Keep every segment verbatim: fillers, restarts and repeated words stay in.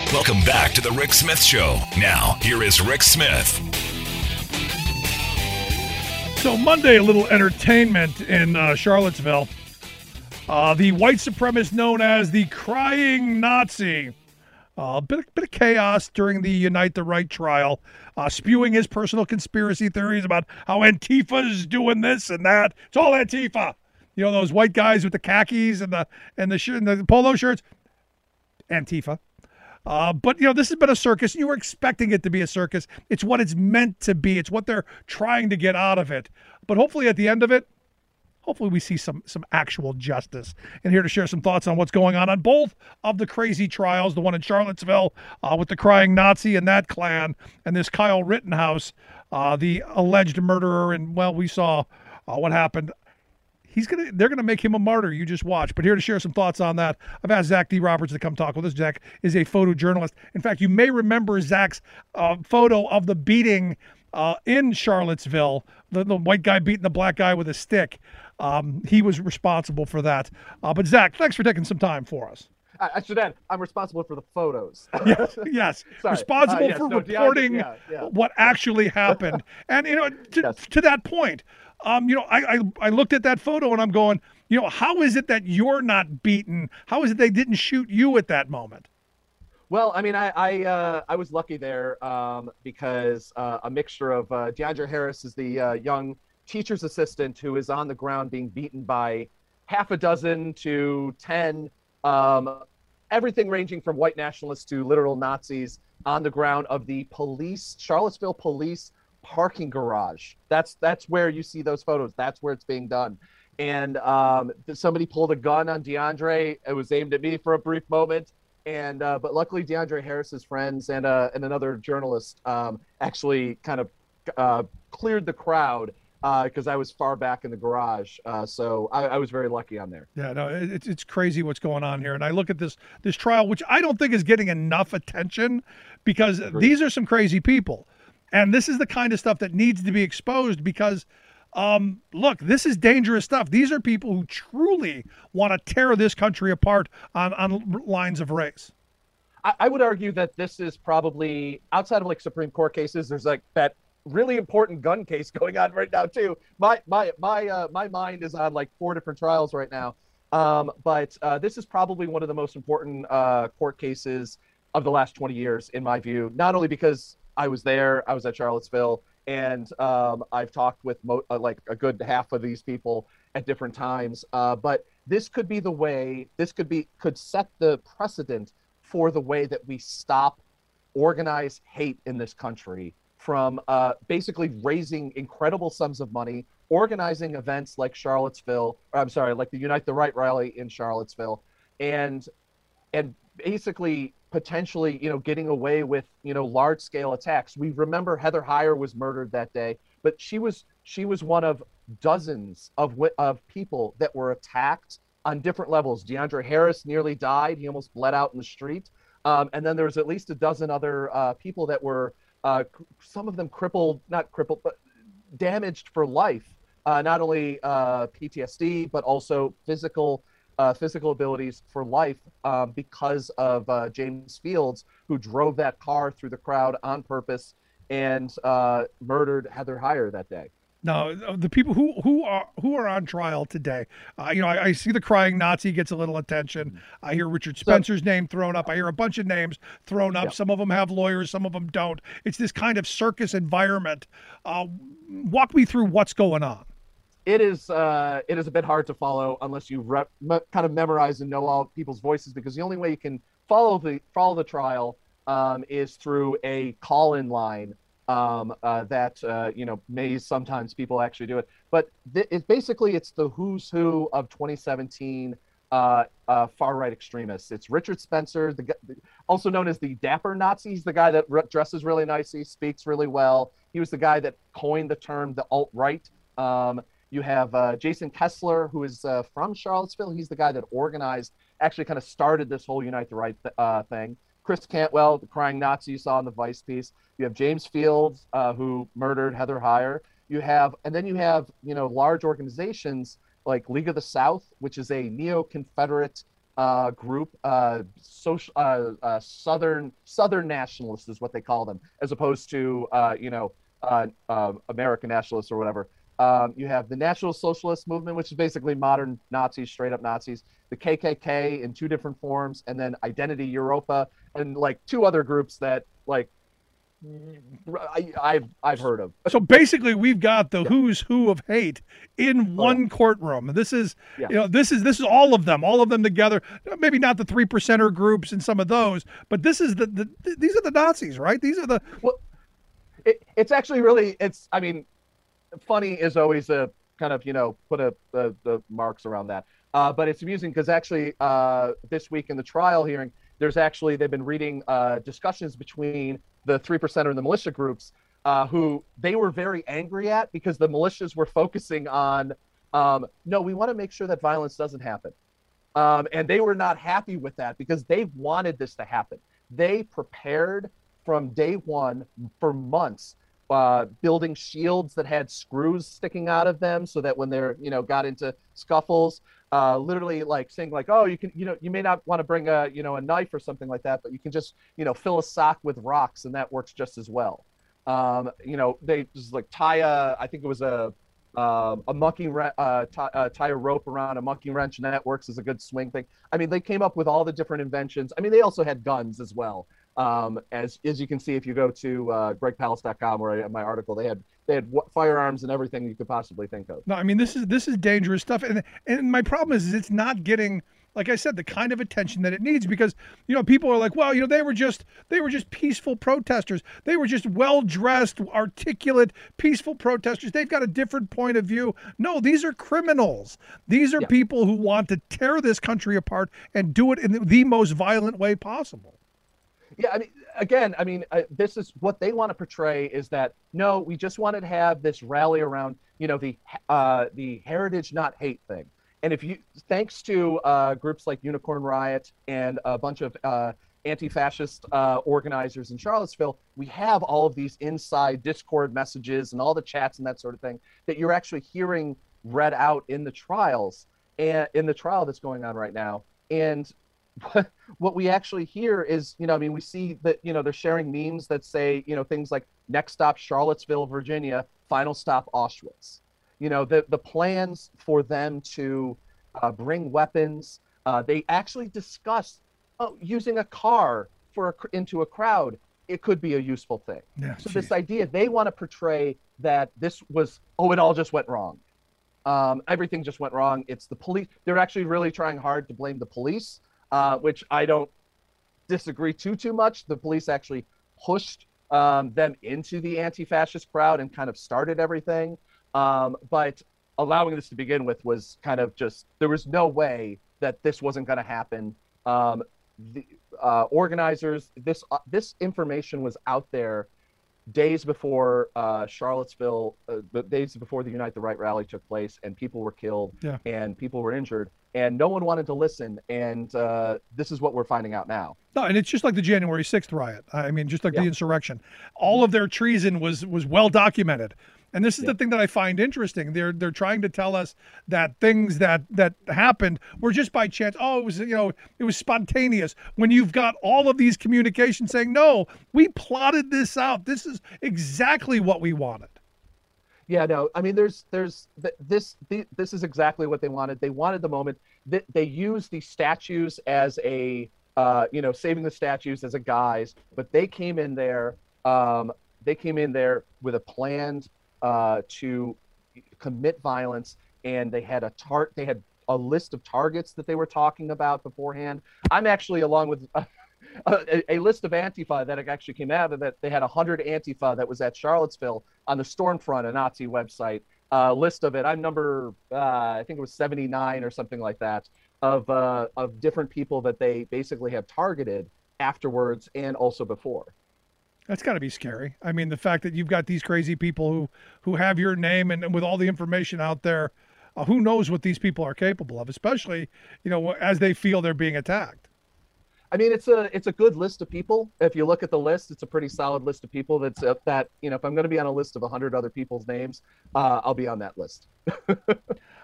Welcome back to the Rick Smith Show. Now, here is Rick Smith. So Monday, a little entertainment in uh, Charlottesville. Uh, the white supremacist known as the Crying Nazi. A uh, bit, bit of chaos during the Unite the Right trial, uh, spewing his personal conspiracy theories about how Antifa is doing this and that. It's all Antifa. You know, those white guys with the khakis and the and the, sh- and the polo shirts? Antifa. Uh, but, you know, this has been a circus. You were expecting it to be a circus. It's what it's meant to be. It's what they're trying to get out of it. But hopefully at the end of it, hopefully we see some some actual justice. And here to share some thoughts on what's going on on both of the crazy trials, the one in Charlottesville uh, with the Crying Nazi and that clan, and this Kyle Rittenhouse, uh, the alleged murderer. And, well, we saw uh, what happened. He's gonna. They're gonna make him a martyr. You just watch. But here to share some thoughts on that, I've asked Zach D. Roberts to come talk with us. Zach is a photojournalist. In fact, you may remember Zach's uh, photo of the beating uh, in Charlottesville, the, the white guy beating the black guy with a stick. Um, he was responsible for that. Uh, but Zach, thanks for taking some time for us. I, I should add, I'm responsible for the photos. yes, yes. responsible uh, yes, for no, reporting yeah, yeah. what actually happened. And you know, to, yes. to that point. Um, you know, I, I I looked at that photo and I'm going, you know, how is it that you're not beaten? How is it they didn't shoot you at that moment? Well, I mean, I I, uh, I was lucky there um, because uh, a mixture of uh, DeAndre Harris is the uh, young teacher's assistant who is on the ground being beaten by half a dozen to ten, um, everything ranging from white nationalists to literal Nazis on the ground of the police, Charlottesville police parking garage. That's that's where you see those photos. That's where it's being done. And um, somebody pulled a gun on DeAndre. It was aimed at me for a brief moment. And uh, but luckily, DeAndre Harris's friends and uh, and another journalist um, actually kind of uh, cleared the crowd because uh, I was far back in the garage. Uh, so I, I was very lucky on there. Yeah, no, it's it's crazy what's going on here. And I look at this this trial, which I don't think is getting enough attention because Agreed. These are some crazy people. And this is the kind of stuff that needs to be exposed because, um, look, this is dangerous stuff. These are people who truly want to tear this country apart on, on lines of race. I, I would argue that this is probably, outside of like Supreme Court cases, there's like that really important gun case going on right now too. My my my uh, my mind is on like four different trials right now. Um, but uh, this is probably one of the most important uh, court cases of the last twenty years, in my view, not only because I was there. I was at Charlottesville, and um, I've talked with mo- uh, like a good half of these people at different times. Uh, but this could be the way. This could be could set the precedent for the way that we stop organized hate in this country from uh, basically raising incredible sums of money, organizing events like Charlottesville. Or, I'm sorry, like the Unite the Right rally in Charlottesville, and and basically. potentially, you know, getting away with, you know, large scale attacks. We remember Heather Heyer was murdered that day, but she was she was one of dozens of of people that were attacked on different levels. DeAndre Harris nearly died. He almost bled out in the street. Um, and then there was at least a dozen other uh, people that were, uh, some of them crippled, not crippled, but damaged for life. Uh, not only uh, P T S D, but also physical Uh, physical abilities for life um, because of uh, James Fields, who drove that car through the crowd on purpose and uh, murdered Heather Heyer that day. Now, the people who who are who are on trial today, uh, you know, I, I see the Crying Nazi gets a little attention. I hear Richard Spencer's so, name thrown up. I hear a bunch of names thrown up. Yeah. Some of them have lawyers, some of them don't. It's this kind of circus environment. Uh, walk me through what's going on. It is uh, it is a bit hard to follow unless you rep, me, kind of memorize and know all people's voices, because the only way you can follow the follow the trial um, is through a call-in line um, uh, that uh, you know may sometimes people actually do it. But th- it basically it's the who's who of twenty seventeen uh, uh, far right extremists. It's Richard Spencer, the, also known as the Dapper Nazi. He's the guy that re- dresses really nicely, speaks really well. He was the guy that coined the term the alt-right. Um, You have uh, Jason Kessler, who is uh, from Charlottesville. He's the guy that organized, actually kind of started this whole Unite the Right th- uh, thing. Chris Cantwell, the Crying Nazi you saw in the Vice piece. You have James Fields, uh, who murdered Heather Heyer. You have, and then you have, you know, large organizations like League of the South, which is a neo-Confederate uh, group, uh, social, uh, uh, Southern Southern nationalists is what they call them, as opposed to uh, you know uh, uh, American nationalists or whatever. Um, you have the National Socialist Movement, which is basically modern Nazis, straight up Nazis. The K K K in two different forms, and then Identity Europa, and like two other groups that like I, I've I've heard of. So basically, we've got the yeah. who's who of hate in one oh, yeah. courtroom. This is, yeah. you know, this is this is all of them, all of them together. Maybe not the three percenter groups and some of those, but this is the, the these are the Nazis, right? These are the. Well, it, it's actually really it's. I mean, funny is always a kind of you know put a the, the marks around that, uh, but it's amusing because actually uh, this week in the trial hearing, there's actually they've been reading uh, discussions between the three percenter and the militia groups, uh, who they were very angry at because the militias were focusing on, um, no, we want to make sure that violence doesn't happen. Um, and they were not happy with that because they wanted this to happen. They prepared from day one for months, uh, building shields that had screws sticking out of them so that when they're, you know, got into scuffles, uh, literally like saying like, oh, you can, you know, you may not want to bring a, you know, a knife or something like that, but you can just, you know, fill a sock with rocks and that works just as well. Um, you know, they just like tie a, I think it was a, uh, a monkey, re- uh, tie, uh, tie a rope around a monkey wrench and that works as a good swing thing. I mean, they came up with all the different inventions. I mean, they also had guns as well. Um, as as you can see, if you go to uh, greg palace dot com where I have my article, they had they had w- firearms and everything you could possibly think of. No, I mean this is this is dangerous stuff, and and my problem is, is it's not getting, like I said, the kind of attention that it needs because you know people are like, well, you know they were just they were just peaceful protesters, they were just well dressed, articulate, peaceful protesters. They've got a different point of view. No, these are criminals. These are yeah. people who want to tear this country apart and do it in the, the most violent way possible. Yeah, I mean, again, I mean, uh, this is what they want to portray is that, no, we just wanted to have this rally around, you know, the uh, the heritage, not hate thing. And if you, thanks to uh, groups like Unicorn Riot and a bunch of uh, anti-fascist uh, organizers in Charlottesville, we have all of these inside Discord messages and all the chats and that sort of thing that you're actually hearing read out in the trials and in the trial that's going on right now. And what we actually hear is, you know, I mean, we see that, you know, they're sharing memes that say, you know, things like next stop Charlottesville, Virginia, final stop Auschwitz. You know, the, the plans for them to uh, bring weapons. Uh, they actually discuss oh, using a car for a, into a crowd. It could be a useful thing. Yeah, so geez. This idea, they want to portray that this was, oh, it all just went wrong. Um, everything just went wrong. It's the police. They're actually really trying hard to blame the police. Uh, which I don't disagree too, too much. The police actually pushed um, them into the anti-fascist crowd and kind of started everything. Um, but allowing this to begin with was kind of just, there was no way that this wasn't going to happen. Um, the uh, organizers, this uh, this information was out there days before uh, Charlottesville, uh, days before the Unite the Right rally took place, and people were killed yeah. and people were injured. And no one wanted to listen, and uh, this is what we're finding out now. No, and it's just like the January sixth riot. I mean, just like yeah. the insurrection. All of their treason was was well documented. And this is yeah. the thing that I find interesting. They're they're trying to tell us that things that that happened were just by chance. Oh, it was, you know, it was spontaneous. When you've got all of these communications saying, no, we plotted this out. This is exactly what we wanted. Yeah, no, I mean, there's, there's this, this is exactly what they wanted. They wanted the moment that they used these statues as a, uh, you know, saving the statues as a guise, but they came in there, um, they came in there with a plan uh, to commit violence, and they had a tar, they had a list of targets that they were talking about beforehand. I'm actually, along with uh, A, a list of Antifa that actually came out of that. They had one hundred Antifa that was at Charlottesville on the Stormfront, a Nazi website. Uh, list of it. I'm number, uh, I think it was seventy-nine or something like that, of uh, of different people that they basically have targeted afterwards and also before. That's got to be scary. I mean, the fact that you've got these crazy people who, who have your name and, and with all the information out there, uh, who knows what these people are capable of, especially, you know, as they feel they're being attacked. I mean, it's a it's a good list of people. If you look at the list, it's a pretty solid list of people. That's uh, that you know, if I'm going to be on a list of one hundred other people's names, uh, I'll be on that list.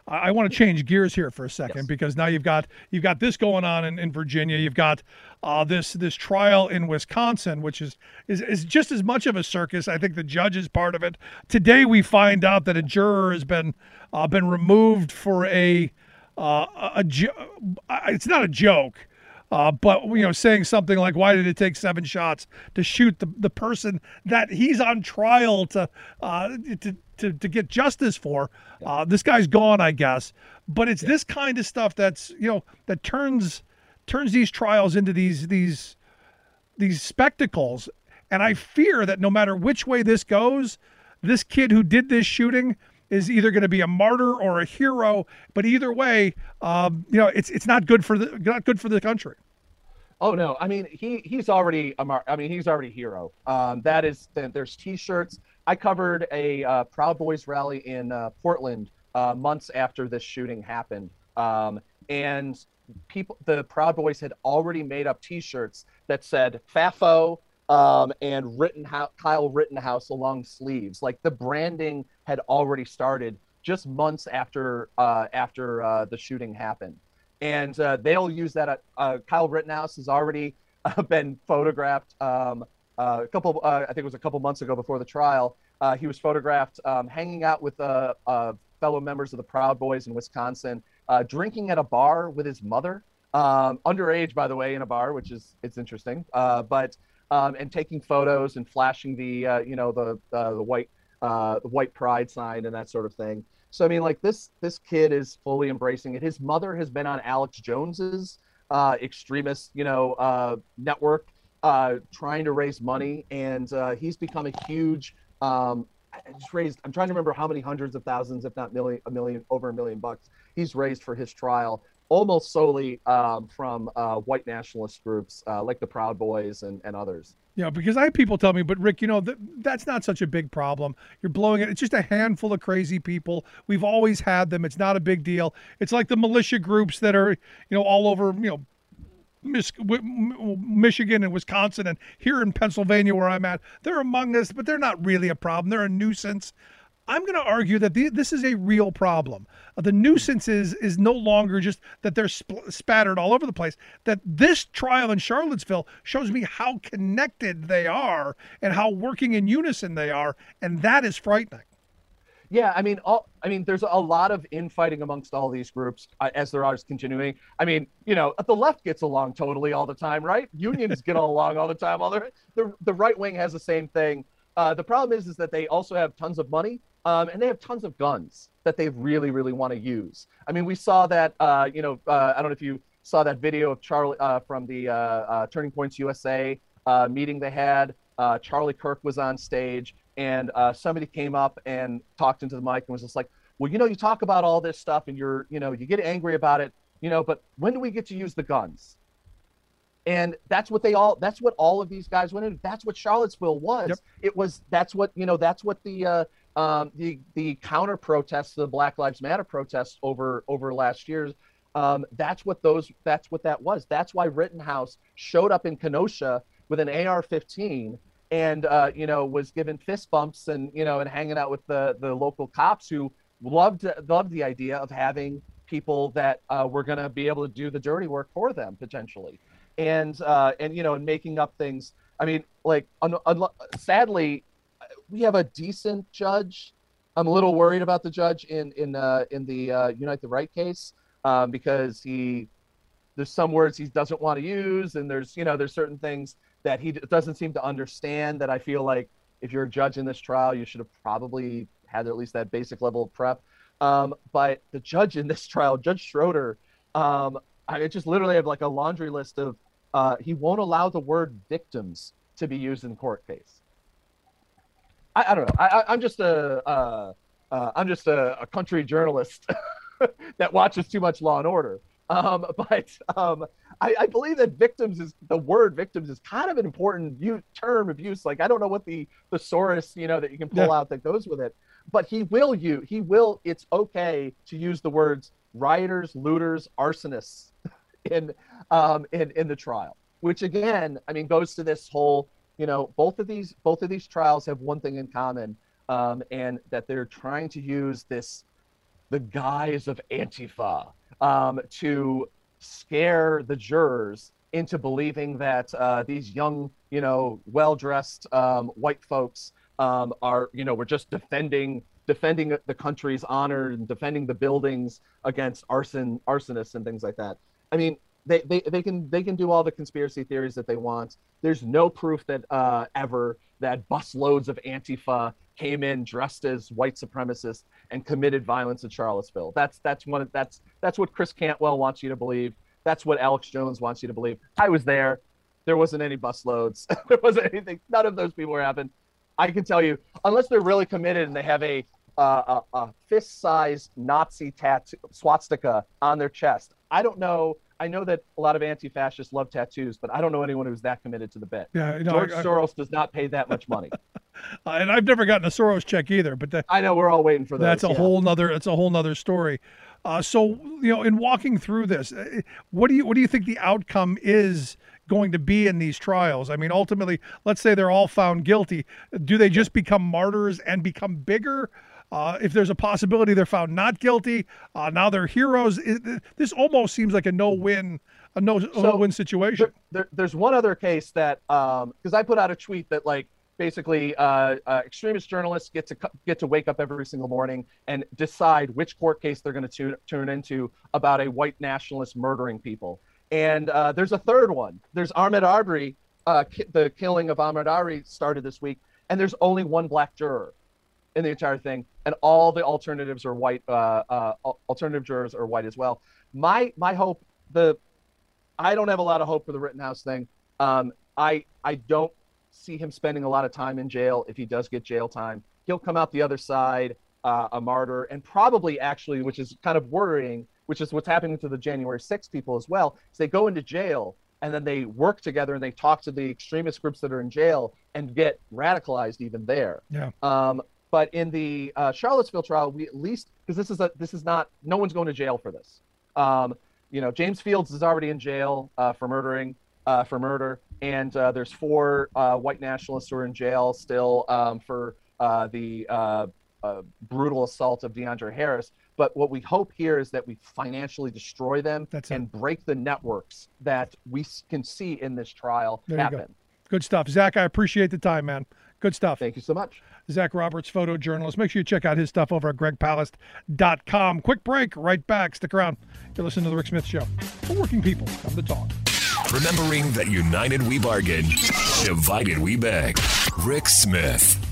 I, I want to change gears here for a second Yes. because now you've got you've got this going on in, in Virginia. You've got uh, this this trial in Wisconsin, which is, is is just as much of a circus. I think the judge is part of it. Today we find out that a juror has been uh, been removed for a uh, a, a jo- it's not a joke. Uh, but you know, saying something like, "Why did it take seven shots to shoot the, the person that he's on trial to uh, to, to to get justice for?" Uh, this guy's gone, I guess. But it's this kind of stuff that's you know that turns turns these trials into these these these spectacles. And I fear that no matter which way this goes, this kid who did this shooting is either going to be a martyr or a hero. But either way, um, you know, it's it's not good for the not good for the country. Oh no, I mean he he's already a mar- I mean he's already a hero. Um, that is there's T-shirts. I covered a uh, Proud Boys rally in uh, Portland uh, months after this shooting happened, um, and people the Proud Boys had already made up T-shirts that said Fafo um, and Rittenhouse, Kyle Rittenhouse along sleeves. Like the branding had already started just months after uh, after uh, the shooting happened. And uh, they'll use that. Uh, uh, Kyle Rittenhouse has already uh, been photographed um, uh, a couple, uh, I think it was a couple months ago before the trial. Uh, he was photographed um, hanging out with uh, uh, fellow members of the Proud Boys in Wisconsin, uh, drinking at a bar with his mother, um, underage, by the way, in a bar, which is it's interesting. Uh, but um, and taking photos and flashing the uh, you know the uh, the white uh, the white pride sign and that sort of thing. So I mean, like this this kid is fully embracing it. His mother has been on Alex Jones's uh, extremist, you know, uh, network, uh, trying to raise money, and uh, he's become a huge. Um, he's raised. I'm trying to remember how many hundreds of thousands, if not million, a million, over a million bucks he's raised for his trial, almost solely um, from uh, white nationalist groups uh, like the Proud Boys and, and others. You know, because I have people tell me, but Rick, you know, th- that's not such a big problem. You're blowing it. It's just a handful of crazy people. We've always had them. It's not a big deal. It's like the militia groups that are, you know, all over, you know, Mis- Michigan and Wisconsin and here in Pennsylvania where I'm at. They're among us, but they're not really a problem. They're a nuisance. I'm going to argue that the, this is a real problem. Uh, the nuisance is, is no longer just that they're sp- spattered all over the place. That this trial in Charlottesville shows me how connected they are and how working in unison they are, and that is frightening. Yeah, I mean, all I mean, there's a lot of infighting amongst all these groups uh, as there are continuing. I mean, you know, the left gets along totally all the time, right? Unions get along all the time. All the the, the right wing has the same thing. Uh, the problem is, is that they also have tons of money. Um, and they have tons of guns that they really, really want to use. I mean, we saw that, uh, you know, uh, I don't know if you saw that video of Charlie uh, from the uh, uh, Turning Points U S A uh, meeting they had. Uh, Charlie Kirk was on stage, and uh, somebody came up and talked into the mic and was just like, well, you know, you talk about all this stuff and you're, you know, you get angry about it, you know, but when do we get to use the guns? And that's what they all, that's what all of these guys went into. That's what Charlottesville was. Yep. It was, that's what, you know, that's what the, uh, Um, the the counter protests, the Black Lives Matter protests over over last year's, um, that's what those that's what that was. That's why Rittenhouse showed up in Kenosha with an A R fifteen and uh, you know was given fist bumps and you know and hanging out with the the local cops who loved loved the idea of having people that uh, were going to be able to do the dirty work for them potentially, and uh, and you know and making up things. I mean, like un- un- sadly. We have a decent judge. I'm a little worried about the judge in in uh, in the uh, Unite the Right case um, because he there's some words he doesn't want to use, and there's you know there's certain things that he doesn't seem to understand. That I feel like if you're a judge in this trial, you should have probably had at least that basic level of prep. Um, but the judge in this trial, Judge Schroeder, um, I just literally have like a laundry list of uh, he won't allow the word victims to be used in court case. I, I don't know. I, I'm just a uh, uh, I'm just a, a country journalist that watches too much Law and Order. Um, but um, I, I believe that victims is the word victims is kind of an important u- term of use. Like I don't know what the thesaurus you know that you can pull yeah. out that goes with it, but he will you he will. It's okay to use the words rioters, looters, arsonists in um, in in the trial, which again, I mean, goes to this whole. You know, both of these both of these trials have one thing in common, um, and that they're trying to use this the guise of Antifa um, to scare the jurors into believing that uh, these young, you know, well-dressed um, white folks um, are, you know, we're just defending defending the country's honor and defending the buildings against arson arsonists and things like that. I mean, they, they, they can they can do all the conspiracy theories that they want. There's no proof that uh, ever that busloads of Antifa came in dressed as white supremacists and committed violence in Charlottesville. That's that's one of, that's that's what Chris Cantwell wants you to believe. That's what Alex Jones wants you to believe. I was there. There wasn't any busloads. There wasn't anything. None of those people were happening. I can tell you, unless they're really committed and they have a uh, a, a fist-sized Nazi tattoo swastika on their chest. I don't know. I know that a lot of anti-fascists love tattoos, but I don't know anyone who's that committed to the bit. Yeah, no, George I, I, Soros does not pay that much money. uh, and I've never gotten a Soros check either. But that, I know we're all waiting for those. That's a yeah. whole nother. That's a whole nother story. Uh, so you know, in walking through this, what do you what do you think the outcome is going to be in these trials? I mean, ultimately, let's say they're all found guilty. Do they just become martyrs and become bigger? Uh, if there's a possibility they're found not guilty, uh, now they're heroes. It, this almost seems like a no-win, a no, so no-win situation. There, there, there's one other case that, um, because I put out a tweet that like basically uh, uh, extremist journalists get to get to wake up every single morning and decide which court case they're going to turn into about a white nationalist murdering people. And uh, there's a third one. There's Ahmaud Arbery. Uh, ki- the killing of Ahmaud Arbery started this week, and there's only one black juror in the entire thing, and all the alternatives are white. Uh, uh, alternative jurors are white as well. My my hope, the I don't have a lot of hope for the Rittenhouse thing. Um, I I don't see him spending a lot of time in jail. If he does get jail time, he'll come out the other side uh, a martyr, and probably actually, which is kind of worrying, which is what's happening to the January sixth people as well, is they go into jail and then they work together and they talk to the extremist groups that are in jail and get radicalized even there. Yeah. Um, But in the uh, Charlottesville trial, we at least, because this is a this is not, no one's going to jail for this. Um, you know, James Fields is already in jail uh, for murdering, uh, for murder, and uh, there's four uh, white nationalists who are in jail still um, for uh, the uh, uh, brutal assault of DeAndre Harris. But what we hope here is that we financially destroy them That's and it. break the networks that we can see in this trial There you happen. go. Good stuff. Zach, I appreciate the time, man. Good stuff. Thank you so much. Zach Roberts, photojournalist. Make sure you check out his stuff over at greg palast dot com. Quick break, right back. Stick around. You're listening to The Rick Smith Show. For working people, come to talk. Remembering that united we bargain, divided we beg. Rick Smith.